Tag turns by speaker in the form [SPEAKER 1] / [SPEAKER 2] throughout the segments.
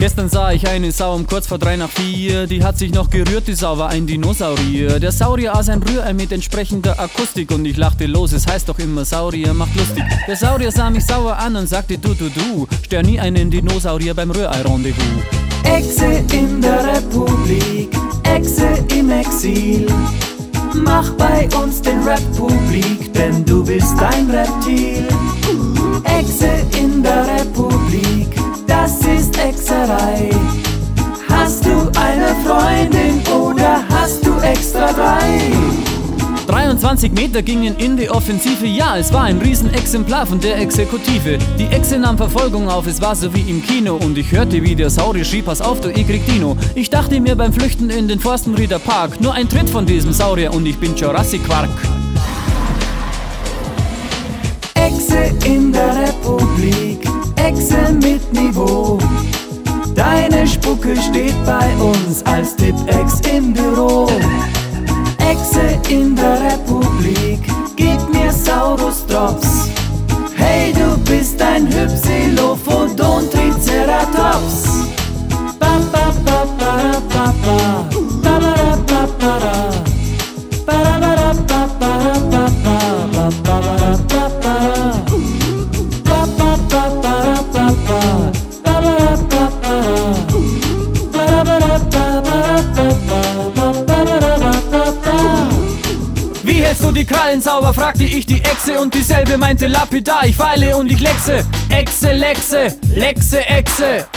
[SPEAKER 1] Gestern sah ich eine Sau um kurz vor 3 nach 4. Die hat sich noch gerührt, die Sau war ein Dinosaurier. Der Saurier aß ein Rührei mit entsprechender Akustik und ich lachte los, es heißt doch immer Saurier macht lustig. Der Saurier sah mich sauer an und sagte du, stör nie einen Dinosaurier beim Rührei-Rendezvous.
[SPEAKER 2] Echse in der Republik, Echse im Exil. Mach bei uns den Rap publik, denn du bist ein Reptil. Echse in der Republik, das ist Exerei. Hast du eine Freundin oder hast du extra 3?
[SPEAKER 1] 23 Meter gingen in die Offensive, ja, es war ein Riesenexemplar von der Exekutive. Die Echse nahm Verfolgung auf, es war so wie im Kino und ich hörte, wie der Saurier schrie, pass auf, du ich krieg Dino. Ich dachte mir beim Flüchten in den Forstenrieder Park, nur ein Tritt von diesem Saurier und ich bin Jurassic Quark.
[SPEAKER 2] Echse in der Republik, Echse mit Niveau. Deine Spucke steht bei uns als Tipp-Ex im Büro. Echse in der Republik, gib mir Saurus Drops. Hey, du bist ein Hypsilophodon Triceratops. Ba ba ba ba ba ba ba ba ba ba ba.
[SPEAKER 1] Wie hältst du die Krallen sauber, fragte ich die Echse und dieselbe meinte lapidar, ich feile und ich lexe. Echse, Lexe, Lexe, Echse.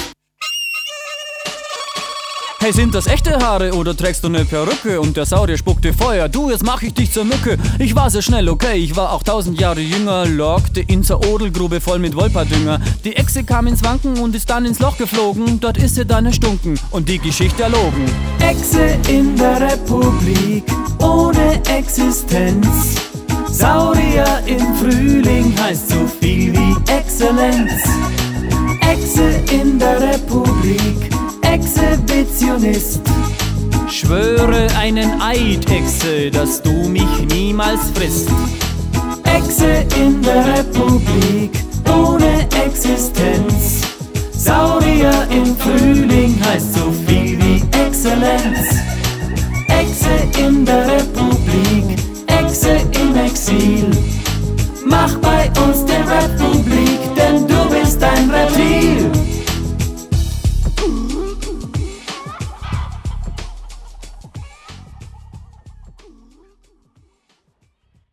[SPEAKER 1] Hey, sind das echte Haare oder trägst du ne Perücke? Und der Saurier spuckte Feuer, du, jetzt mach ich dich zur Mücke. Ich war sehr schnell, okay, ich war auch 1000 Jahre jünger, lockte in zur Odelgrube voll mit Wolperdünger. Die Echse kam ins Wanken und ist dann ins Loch geflogen, dort ist sie dann erstunken und die Geschichte erlogen.
[SPEAKER 2] Echse in der Republik, ohne Existenz. Saurier im Frühling heißt so viel wie Exzellenz. Echse in der Republik, Exhibitionist.
[SPEAKER 1] Schwöre einen Eid, Echse, dass du mich niemals frisst.
[SPEAKER 2] Echse in der Republik, ohne Existenz. Saurier im Frühling heißt so viel wie Exzellenz. Echse in der Republik.